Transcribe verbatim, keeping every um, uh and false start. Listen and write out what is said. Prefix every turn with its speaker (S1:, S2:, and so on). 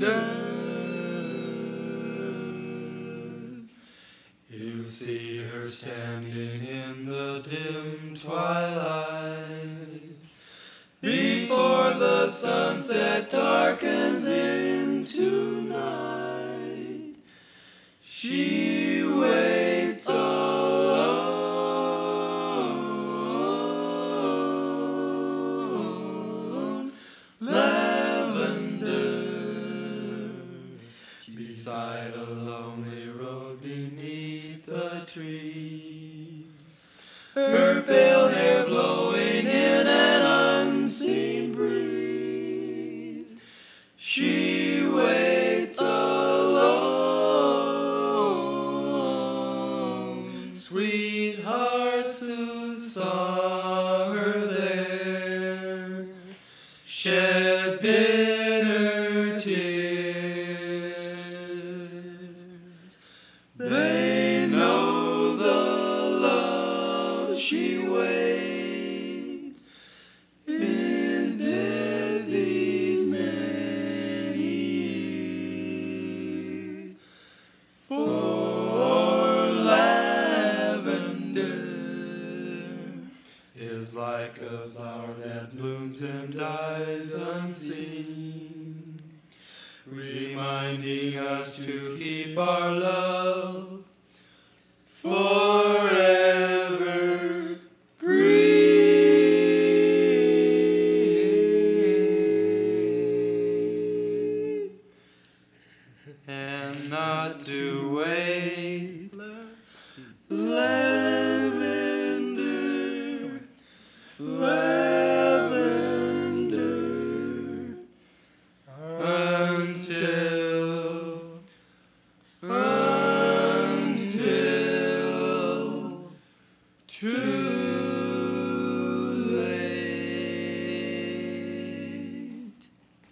S1: You see her standing in the dim twilight, before the sunset darkens into night. She waits alone, lavender, beside a lonely road beneath a tree. Her pale hair blowing in an unseen breeze. She waits alone. Sweethearts who saw her there shed bitter tears. They know the love she waits is dead these many years. For lavender is like a flower that blooms and dies unseen, reminding us to keep our love forever green, and not to wait. Lavender, lavender, until, until, to